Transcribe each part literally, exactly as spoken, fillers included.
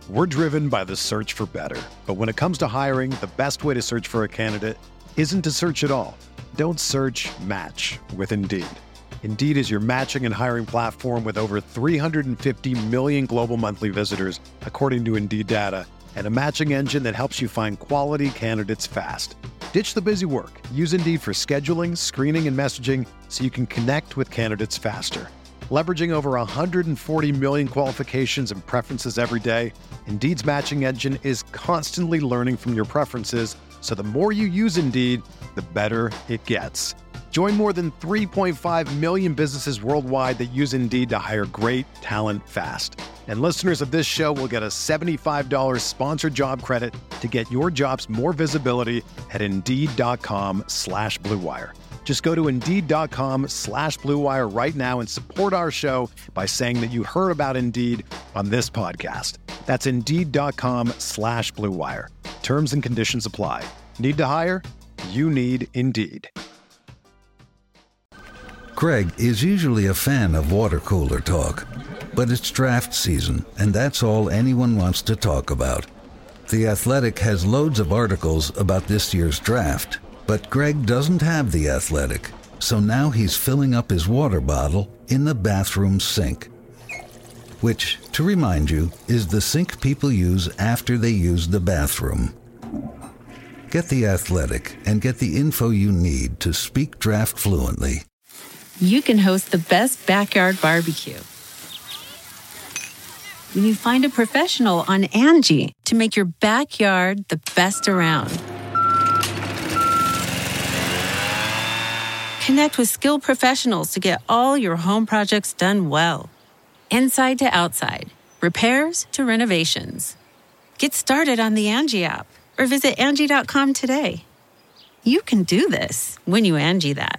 We're driven by the search for better. But when it comes to hiring, the best way to search for a candidate isn't to search at all. Don't search, match with Indeed. Indeed is your matching and hiring platform with over three hundred fifty million global monthly visitors, according to Indeed data, and a matching engine that helps you find quality candidates fast. Ditch the busy work. Use Indeed for scheduling, screening, and messaging so you can connect with candidates faster. Leveraging over one hundred forty million qualifications and preferences every day, Indeed's matching engine is constantly learning from your preferences, so the more you use Indeed, the better it gets. Join more than three point five million businesses worldwide that use Indeed to hire great talent fast. And listeners of this show will get a seventy-five dollars sponsored job credit to get your jobs more visibility at Indeed.com slash Blue Wire. Just go to Indeed.com slash Blue Wire right now and support our show by saying that you heard about Indeed on this podcast. That's Indeed.com slash Blue Wire. Terms and conditions apply. Need to hire? You need Indeed. Greg is usually a fan of water cooler talk, but it's draft season, and that's all anyone wants to talk about. The Athletic has loads of articles about this year's draft, but Greg doesn't have The Athletic, so now he's filling up his water bottle in the bathroom sink, which, to remind you, is the sink people use after they use the bathroom. Get The Athletic and get the info you need to speak draft fluently. You can host the best backyard barbecue when you find a professional on Angie to make your backyard the best around. Connect with skilled professionals to get all your home projects done well. Inside to outside, repairs to renovations. Get started on the Angie app or visit Angie dot com today. You can do this when you Angie that.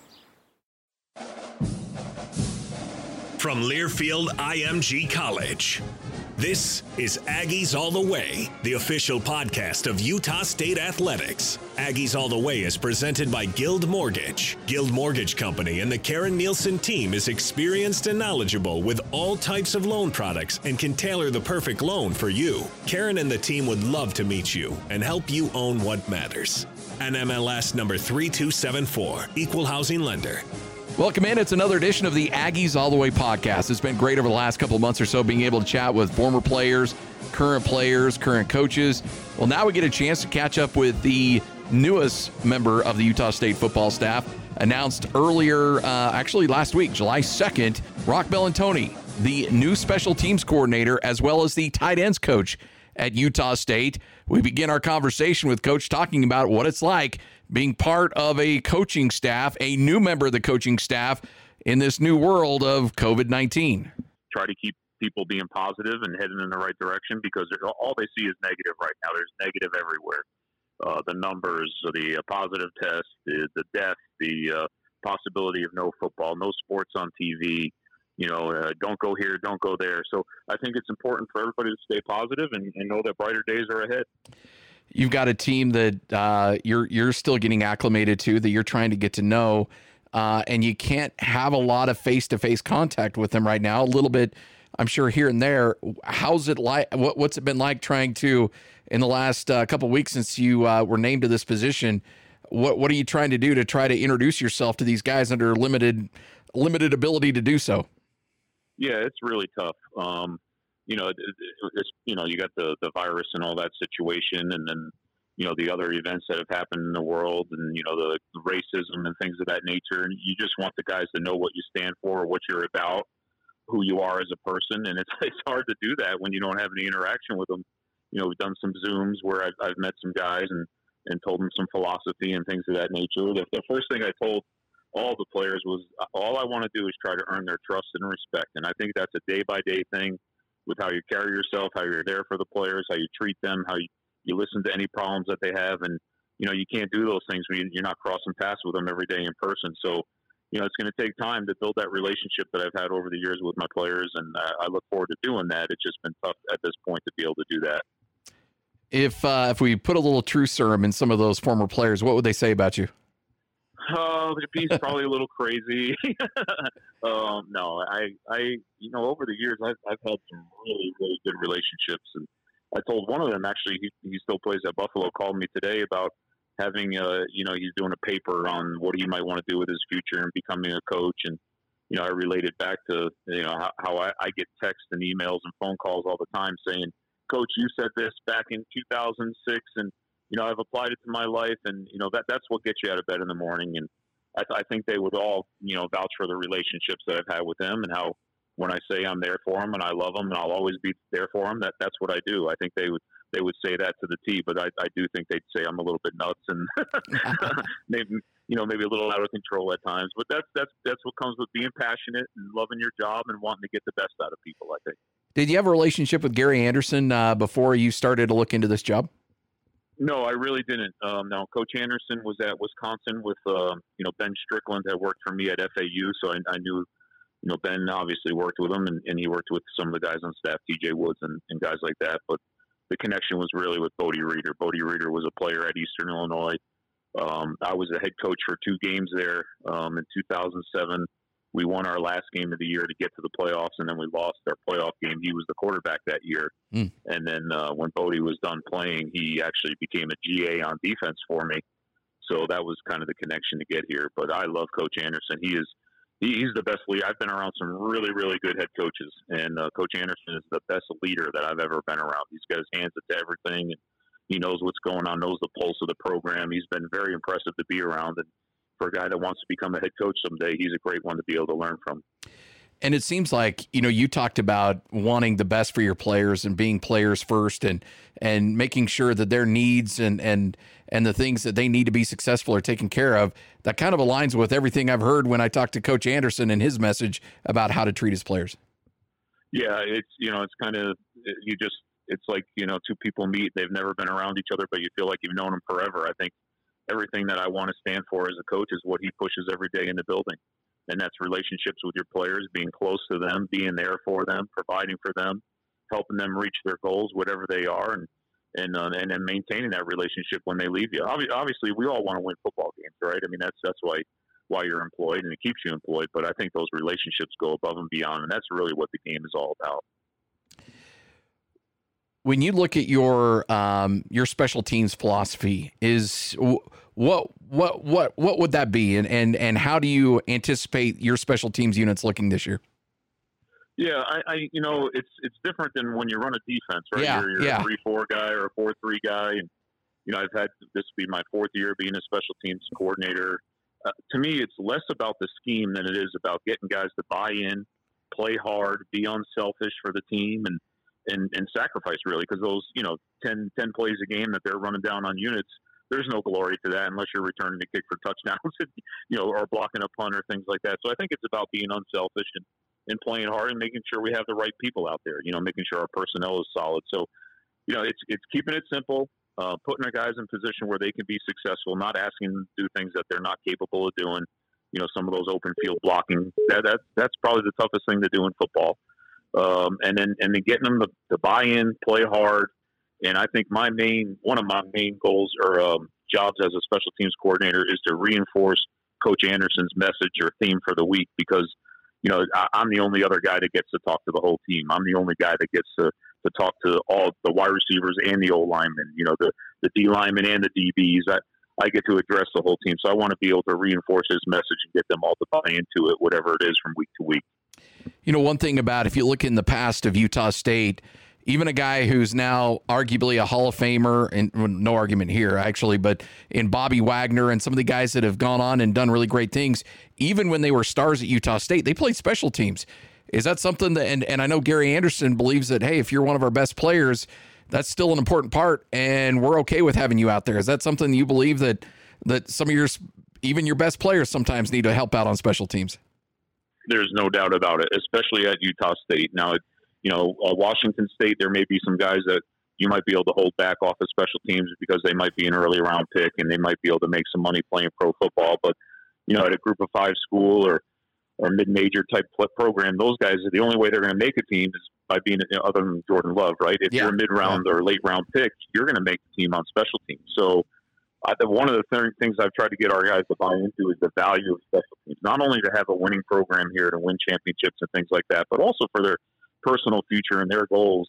From Learfield I M G College, this is Aggies All the Way, the official podcast of Utah State Athletics. Aggies All the Way is presented by Guild Mortgage. Guild Mortgage Company and the Karen Nielsen team is experienced and knowledgeable with all types of loan products and can tailor the perfect loan for you. Karen and the team would love to meet you and help you own what matters. N M L S number three two seven four, Equal Housing Lender. Welcome in. It's another edition of the Aggies All the Way podcast. It's been great over the last couple of months or so being able to chat with former players, current players, current coaches. Well, now we get a chance to catch up with the newest member of the Utah State football staff, announced earlier, uh, actually last week, July second, Roc Bellantoni, the new special teams coordinator, as well as the tight ends coach at Utah State. We begin our conversation with Coach talking about what it's like being part of a coaching staff, a new member of the coaching staff in this new world of covid nineteen. Try to keep people being positive and heading in the right direction, because all they see is negative right now. There's negative everywhere. Uh, the numbers, the uh, positive test, the, the death, the uh, possibility of no football, no sports on T V, you know, uh, don't go here, don't go there. So I think it's important for everybody to stay positive and, and know that brighter days are ahead. You've got a team that uh, you're you're still getting acclimated to, that you're trying to get to know, uh, and you can't have a lot of face-to-face contact with them right now. A little bit, I'm sure, here and there. How's it like? What, what's it been like trying to, in the last uh, couple of weeks since you uh, were named to this position? What what are you trying to do to try to introduce yourself to these guys under limited limited ability to do so? Yeah, it's really tough. Um, you know, it, it's, you know, you got the, the virus and all that situation, and then, you know, the other events that have happened in the world, and, you know, the, the racism and things of that nature. And you just want the guys to know what you stand for, what you're about, who you are as a person. And it's, it's hard to do that when you don't have any interaction with them. You know, we've done some Zooms where I've, I've met some guys and, and told them some philosophy and things of that nature. The, the first thing I told all the players was, all I want to do is try to earn their trust and respect. And I think that's a day-by-day thing with how you carry yourself, how you're there for the players, how you treat them, how you, you listen to any problems that they have. And, you know, you can't do those things when you're not crossing paths with them every day in person. So, you know, it's going to take time to build that relationship that I've had over the years with my players. And uh, I look forward to doing that. It's just been tough at this point to be able to do that. If, uh, if we put a little truth serum in some of those former players, what would they say about you? Oh, he's probably a little crazy. um, no, I, I, you know, over the years, I've, I've had some really, really good relationships, and I told one of them, actually, he, he still plays at Buffalo, called me today about having, uh, you know, he's doing a paper on what he might want to do with his future and becoming a coach. And, you know, I related back to, you know, how, how I, I get texts and emails and phone calls all the time saying, Coach, you said this back in two thousand six, and, you know, I've applied it to my life. And, you know, that that's what gets you out of bed in the morning. And I, th- I think they would all, you know, vouch for the relationships that I've had with them, and how when I say I'm there for them and I love them and I'll always be there for them, that that's what I do. I think they would they would say that to the T, but I, I do think they'd say I'm a little bit nuts and maybe you know maybe a little out of control at times. But that's that's that's what comes with being passionate and loving your job and wanting to get the best out of people, I think. Did you have a relationship with Gary Anderson uh, before you started to look into this job? No, I really didn't. Um, no, Coach Anderson was at Wisconsin with uh, you know Ben Strickland that worked for me at F A U, so I, I knew. You know, Ben obviously worked with him, and, and he worked with some of the guys on staff, T J Woods and, and guys like that. But the connection was really with Bodie Reeder. Bodie Reeder was a player at Eastern Illinois. Um, I was a head coach for two games there. Um, in two thousand seven, we won our last game of the year to get to the playoffs, and then we lost our playoff game. He was the quarterback that year. Mm. And then uh, when Bodie was done playing, he actually became a G A on defense for me. So that was kind of the connection to get here. But I love Coach Anderson. He is He's the best leader. I've been around some really, really good head coaches, and uh, Coach Anderson is the best leader that I've ever been around. He's got his hands into everything, and he knows what's going on, knows the pulse of the program. He's been very impressive to be around, and for a guy that wants to become a head coach someday, he's a great one to be able to learn from. And it seems like, you know, you talked about wanting the best for your players and being players first and and making sure that their needs and and and the things that they need to be successful are taken care of. That kind of aligns with everything I've heard when I talked to Coach Anderson and his message about how to treat his players. Yeah, it's, you know, it's kind of, you just, it's like, you know, two people meet, they've never been around each other, but you feel like you've known them forever. I think everything that I want to stand for as a coach is what he pushes every day in the building. And that's relationships with your players, being close to them, being there for them, providing for them, helping them reach their goals, whatever they are, and and uh, and then maintaining that relationship when they leave you. Obviously, we all want to win football games, right? I mean, that's that's why why you're employed, and it keeps you employed. But I think those relationships go above and beyond, and that's really what the game is all about. When you look at your um, your special teams philosophy, is what what what what would that be, and and and how do you anticipate your special teams units looking this year? Yeah, I, I you know it's it's different than when you run a defense, right? Yeah, you're you're yeah. a three four guy or a four three guy, and you know I've had this be my fourth year being a special teams coordinator. Uh, to me, it's less about the scheme than it is about getting guys to buy in, play hard, be unselfish for the team, and and, and sacrifice really, because those you know ten, ten plays a game that they're running down on units, there's no glory to that unless you're returning a kick for touchdowns, you know, or blocking a punt or things like that. So I think it's about being unselfish and, and playing hard and making sure we have the right people out there, you know, making sure our personnel is solid. So, you know, it's it's keeping it simple, uh, putting our guys in position where they can be successful, not asking them to do things that they're not capable of doing. You know, some of those open field blocking, that, that that's probably the toughest thing to do in football. Um, and then and then getting them to, to buy in, play hard. And I think my main, one of my main goals or um, jobs as a special teams coordinator is to reinforce Coach Anderson's message or theme for the week, because, you know, I, I'm the only other guy that gets to talk to the whole team. I'm the only guy that gets to, to talk to all the wide receivers and the O linemen, you know, the, the D linemen and the D Bs. I, I get to address the whole team. So I want to be able to reinforce his message and get them all to buy into it, whatever it is from week to week. You know, one thing about, if you look in the past of Utah State, even a guy who's now arguably a Hall of Famer, and well, no argument here actually, but in Bobby Wagner and some of the guys that have gone on and done really great things, even when they were stars at Utah State, they played special teams. Is that something that, and, and I know Gary Anderson believes that, hey, if you're one of our best players, that's still an important part, and we're okay with having you out there. Is that something you believe that that some of your, even your best players sometimes need to help out on special teams? There's no doubt about it, especially at Utah State. Now, it, you know, uh, Washington State, there may be some guys that you might be able to hold back off of special teams because they might be an early round pick and they might be able to make some money playing pro football. But, you know, at a group of five school or, or mid-major type program, those guys, the only way they're going to make a team is by being, you know, other than Jordan Love, right? If yeah. you're a mid-round yeah. or late-round pick, you're going to make the team on special teams. So I, one of the th- things I've tried to get our guys to buy into is the value of special teams, not only to have a winning program here to win championships and things like that, but also for their personal future and their goals.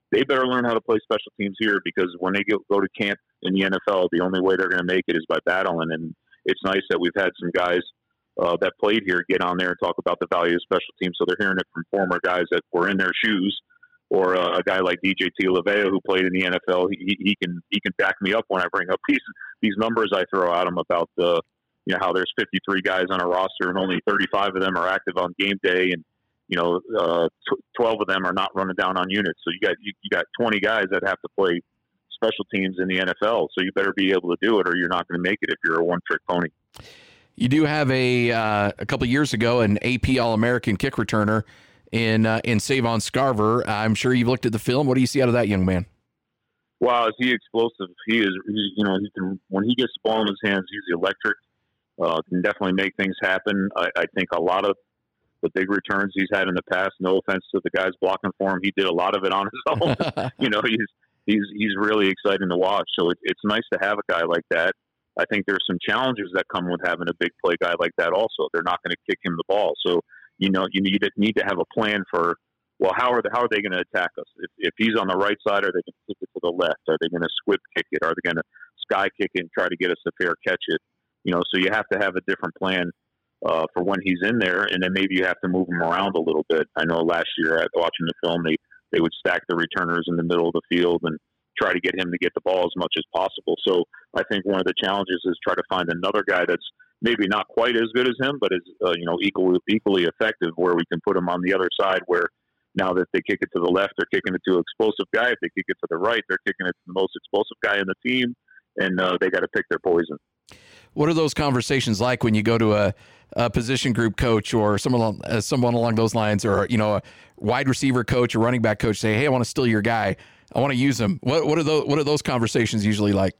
they better learn how to play special teams here, because when they go, go to camp in the N F L, the only way they're going to make it is by battling. And it's nice that we've had some guys uh, that played here get on there and talk about the value of special teams. So they're hearing it from former guys that were in their shoes, or uh, a guy like D J Tilaveo who played in the N F L. He, he can he can back me up when I bring up these these numbers I throw at him about the you know how there's fifty-three guys on a roster and only thirty-five of them are active on game day, and you know uh, twelve of them are not running down on units. So you got you, you got twenty guys that have to play special teams in the N F L. So you better be able to do it, or you're not going to make it if you're a one-trick pony. You do have a uh, a couple of years ago an A P All-American kick returner in uh, in Savon Scarver. I'm sure you've looked at the film. What do you see out of that young man? Wow, is he explosive? He is. He, you know, he can, when he gets the ball in his hands, he's electric. Uh, can definitely make things happen. I, I think a lot of the big returns he's had in the past, no offense to the guys blocking for him, he did a lot of it on his own. you know, he's he's he's really exciting to watch. So it, it's nice to have a guy like that. I think there's some challenges that come with having a big play guy like that also. They're not going to kick him the ball. So, you know, you need to, need to have a plan for, well, how are, the, how are they going to attack us? If, if he's on the right side, are they going to kick it to the left? Are they going to squib kick it? Are they going to sky kick it and try to get us to fair catch it? You know, so you have to have a different plan uh, for when he's in there, and then maybe you have to move him around a little bit. I know last year, at watching the film, they, they would stack the returners in the middle of the field and try to get him to get the ball as much as possible. So I think one of the challenges is try to find another guy that's maybe not quite as good as him, but is uh, you know equally equally effective, where we can put him on the other side, where now that they kick it to the left, they're kicking it to an explosive guy. If they kick it to the right, they're kicking it to the most explosive guy in the team, and uh, they got to pick their poison. What are those conversations like when you go to a, a position group coach or someone uh, someone along those lines, or you know a wide receiver coach or running back coach, say, "Hey, I want to steal your guy. I want to use him." What what are those what are those conversations usually like?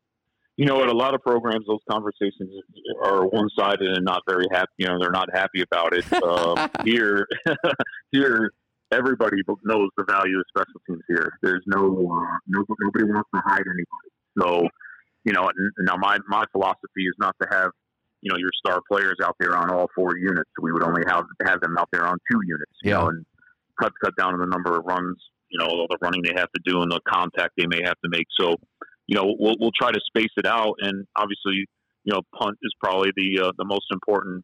You know, at a lot of programs, those conversations are one-sided and not very happy. You know, they're not happy about it. Uh, here, here, everybody knows the value of special teams. Here, there's no, uh, no nobody wants to hide anybody. So, you know, now my my philosophy is not to have, you know, your star players out there on all four units. We would only have have them out there on two units. You yeah. know, and cut cut down on the number of runs. You know, all the running they have to do and the contact they may have to make. So, you know, we'll we'll try to space it out, and obviously, you know, punt is probably the uh, the most important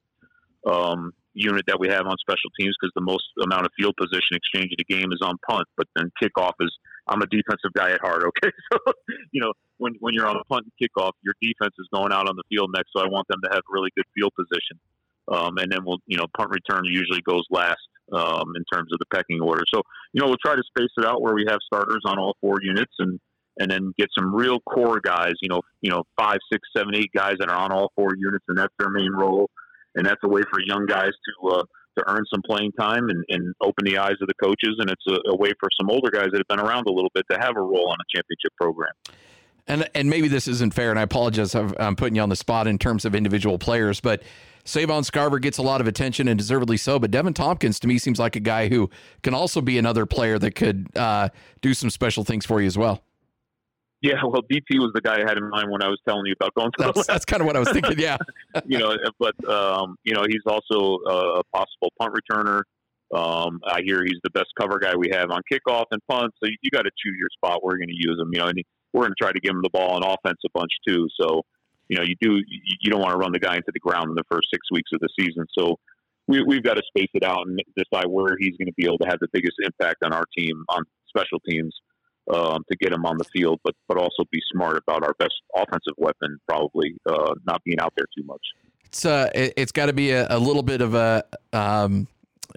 um, unit that we have on special teams, because the most amount of field position exchange of the game is on punt. But then kickoff is, I'm a defensive guy at heart, okay? So, you know, when when you're on punt and kickoff, your defense is going out on the field next, so I want them to have really good field position. Um, and then we'll, you know, punt return usually goes last um, in terms of the pecking order. So, you know, we'll try to space it out where we have starters on all four units, and and then get some real core guys, you know, you know, five, six, seven, eight guys that are on all four units, and that's their main role. And that's a way for young guys to uh, to earn some playing time and, and open the eyes of the coaches. And it's a, a way for some older guys that have been around a little bit to have a role on a championship program. And and maybe this isn't fair, and I apologize, I'm putting you on the spot in terms of individual players, but Savon Scarver gets a lot of attention, and deservedly so, but Devin Tompkins, to me, seems like a guy who can also be another player that could uh, do some special things for you as well. Yeah, well, D T was the guy I had in mind when I was telling you about going to that's, the left. That's kind of what I was thinking, yeah. you know, but, um, you know, he's also a possible punt returner. Um, I hear he's the best cover guy we have on kickoff and punt, so you, you got to choose your spot where you're going to use him. You know, and we're going to try to give him the ball on offense a bunch too. So, you know, you do you don't want to run the guy into the ground in the first six weeks of the season. So we, we've got to space it out and decide where he's going to be able to have the biggest impact on our team on special teams. Um, to get him on the field, but but also be smart about our best offensive weapon, probably uh, not being out there too much. It's uh, it, it's got to be a, a little bit of a um,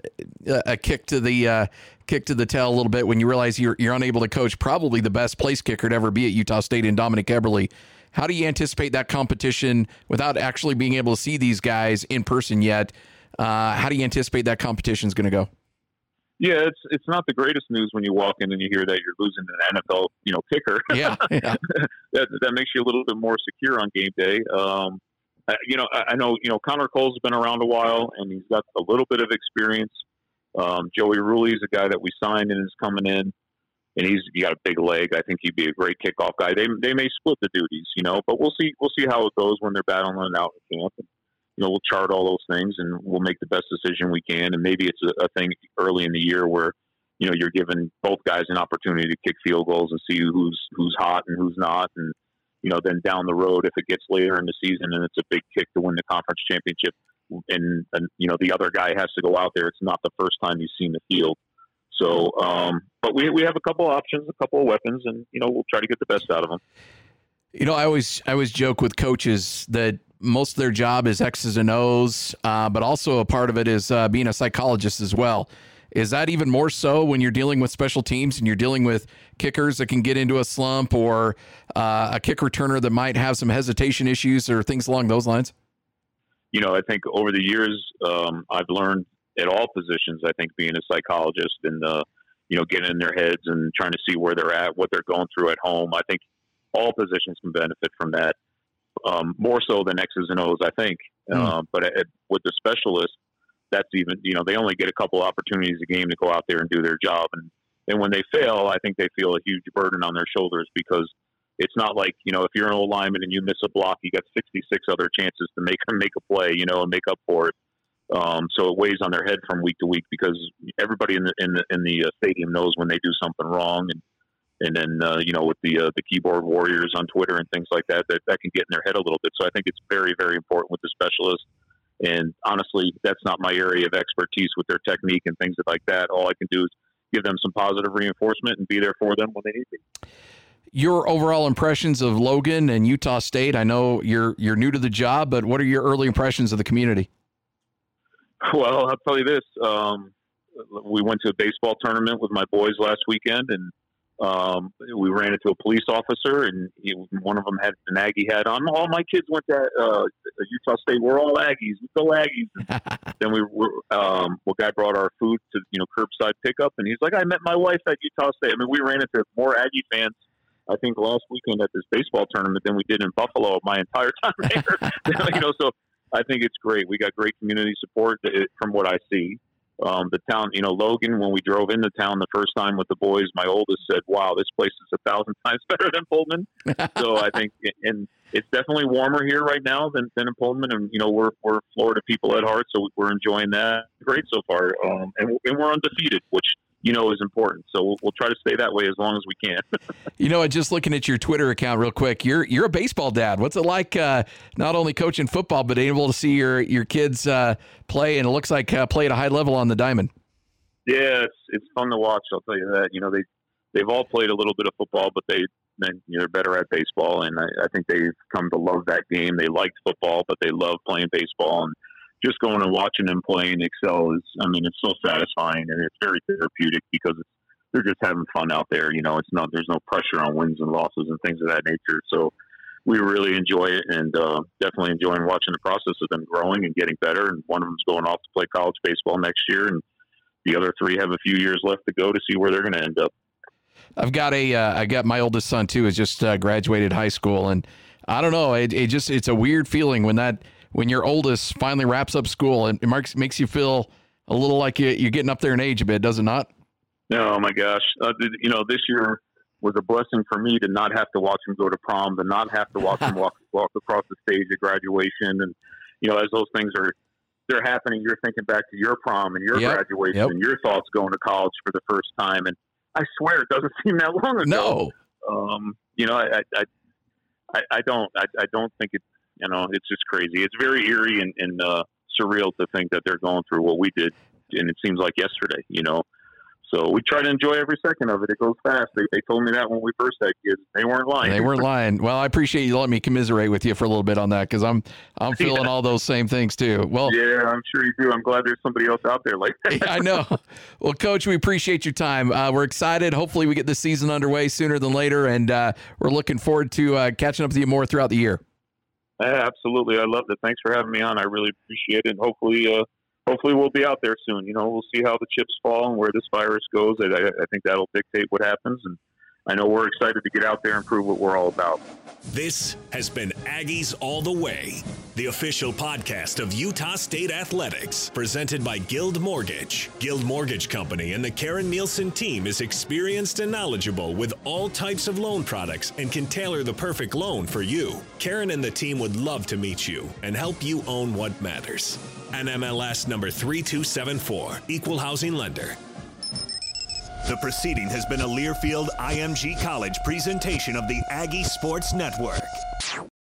a kick to the uh, kick to the tail a little bit when you realize you're you're unable to coach probably the best place kicker to ever be at Utah State in Dominic Eberle. How do you anticipate that competition without actually being able to see these guys in person yet? Uh, how do you anticipate that competition is going to go? Yeah, it's it's not the greatest news when you walk in and you hear that you're losing an N F L, you know, kicker. Yeah, yeah. that that makes you a little bit more secure on game day. Um, I, you know, I, I know you know Connor Cole's been around a while and he's got a little bit of experience. Um, Joey Rulli is a guy that we signed and is coming in, and he's he got a big leg. I think he'd be a great kickoff guy. They they may split the duties, you know, but we'll see we'll see how it goes when they're battling out in camp. And, you know, we'll chart all those things and we'll make the best decision we can. And maybe it's a, a thing early in the year where, you know, you're giving both guys an opportunity to kick field goals and see who's who's hot and who's not. And, you know, then down the road, if it gets later in the season and it's a big kick to win the conference championship, and, and you know, the other guy has to go out there, it's not the first time he's seen the field. So, um, but we we have a couple of options, a couple of weapons, and, you know, we'll try to get the best out of them. You know, I always I always joke with coaches that most of their job is X's and O's, uh, but also a part of it is uh, being a psychologist as well. Is that even more so when you're dealing with special teams and you're dealing with kickers that can get into a slump, or uh, a kick returner that might have some hesitation issues or things along those lines? You know, I think over the years, um, I've learned at all positions, I think being a psychologist and, uh, you know, getting in their heads and trying to see where they're at, what they're going through at home. I think all positions can benefit from that, um, more so than X's and O's, I think. Mm. Uh, but at, with the specialist, that's even, you know, they only get a couple opportunities a game to go out there and do their job. And, and when they fail, I think they feel a huge burden on their shoulders, because it's not like, you know, if you're an old lineman and you miss a block, you got sixty-six other chances to make make a play, you know, and make up for it. Um, so it weighs on their head from week to week, because everybody in the in the in the uh, stadium knows when they do something wrong, and and then uh, you know, with the uh, the keyboard warriors on Twitter and things like that, that that can get in their head a little bit. So I think it's very very important with the specialist. And honestly, that's not my area of expertise with their technique and things like that. All I can do is give them some positive reinforcement and be there for them when they need me. Your overall impressions of Logan and Utah State? I know you're you're new to the job, but what are your early impressions of the community? Well, I'll tell you this. Um, we went to a baseball tournament with my boys last weekend, and um, we ran into a police officer, and he, one of them had an Aggie hat on. All my kids went to uh, Utah State. We're all Aggies. We go Aggies. Then we were, um, well, guy brought our food to, you know, curbside pickup, and he's like, I met my wife at Utah State. I mean, we ran into more Aggie fans, I think, last weekend at this baseball tournament than we did in Buffalo my entire time there. You know, so I think it's great. We got great community support from what I see. Um, the town, you know, Logan, when we drove into town the first time with the boys, my oldest said, wow, this place is a thousand times better than Pullman. So I think, and it's definitely warmer here right now than, than in Pullman. And, you know, we're, we're Florida people at heart, so we're enjoying that. Great so far. Um, and, and we're undefeated, which, you know, is important. So we'll, we'll try to stay that way as long as we can. You know, just looking at your Twitter account real quick, you're you're a baseball dad. What's it like uh, not only coaching football, but able to see your your kids uh, play, and it looks like uh, play at a high level on the diamond? Yeah, it's it's fun to watch. I'll tell you that. You know, they they've all played a little bit of football, but they you know, they're better at baseball, and I, I think they've come to love that game. They liked football, but they love playing baseball, and just going and watching them play and excel is, I mean, it's so satisfying, and it's very therapeutic, because it's, they're just having fun out there. You know, it's not, there's no pressure on wins and losses and things of that nature. So we really enjoy it, and uh, definitely enjoying watching the process of them growing and getting better. And one of them's going off to play college baseball next year, and the other three have a few years left to go to see where they're going to end up. I've got a, uh, I got my oldest son too, has just uh, graduated high school, and I don't know, it, it just, it's a weird feeling when that, when your oldest finally wraps up school, and it marks, makes you feel a little like you, you're getting up there in age a bit, does it not? Oh my gosh. Uh, you know, this year was a blessing for me to not have to watch him go to prom, to not have to watch him walk, walk across the stage at graduation. And, you know, as those things are, they're happening, you're thinking back to your prom and your yep. graduation yep. and your thoughts going to college for the first time. And I swear it doesn't seem that long ago. No. Um, you know, I, I, I, I don't, I, I don't think it, you know, it's just crazy. It's very eerie and, and uh, surreal to think that they're going through what we did, and it seems like yesterday, you know. So we try to enjoy every second of it. It goes fast. They, they told me that when we first had kids. They weren't lying. They weren't lying. Well, I appreciate you letting me commiserate with you for a little bit on that, because I'm I'm feeling yeah. all those same things too. Well, yeah, I'm sure you do. I'm glad there's somebody else out there like that. I know. Well, Coach, we appreciate your time. Uh, we're excited. Hopefully we get the season underway sooner than later, and uh, we're looking forward to uh, catching up with you more throughout the year. Yeah, absolutely. I loved it. Thanks for having me on. I really appreciate it. And hopefully, uh, hopefully we'll be out there soon. You know, we'll see how the chips fall and where this virus goes. I, I think that'll dictate what happens. And I know we're excited to get out there and prove what we're all about. This has been Aggies All the Way, the official podcast of Utah State Athletics, presented by Guild Mortgage. Guild Mortgage Company and the Karen Nielsen team is experienced and knowledgeable with all types of loan products and can tailor the perfect loan for you. Karen and the team would love to meet you and help you own what matters. N M L S number three two seven four, Equal Housing Lender. The proceeding has been a Learfield I M G College presentation of the Aggie Sports Network.